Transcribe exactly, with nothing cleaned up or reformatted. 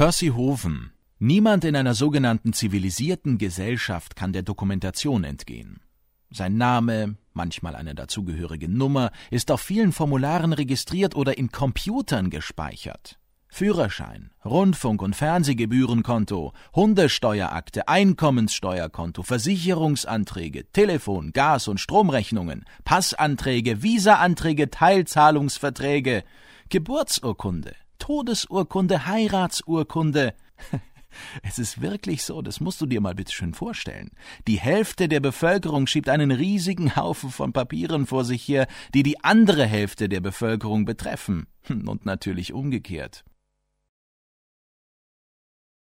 Percy Hoven. Niemand in einer sogenannten zivilisierten Gesellschaft kann der Dokumentation entgehen. Sein Name, manchmal eine dazugehörige Nummer, ist auf vielen Formularen registriert oder in Computern gespeichert. Führerschein, Rundfunk- und Fernsehgebührenkonto, Hundesteuerakte, Einkommenssteuerkonto, Versicherungsanträge, Telefon-, Gas- und Stromrechnungen, Passanträge, Visaanträge, Teilzahlungsverträge, Geburtsurkunde, Todesurkunde, Heiratsurkunde. Es ist wirklich so, das musst du dir mal bitte schön vorstellen. Die Hälfte der Bevölkerung schiebt einen riesigen Haufen von Papieren vor sich her, die die andere Hälfte der Bevölkerung betreffen. Und natürlich umgekehrt.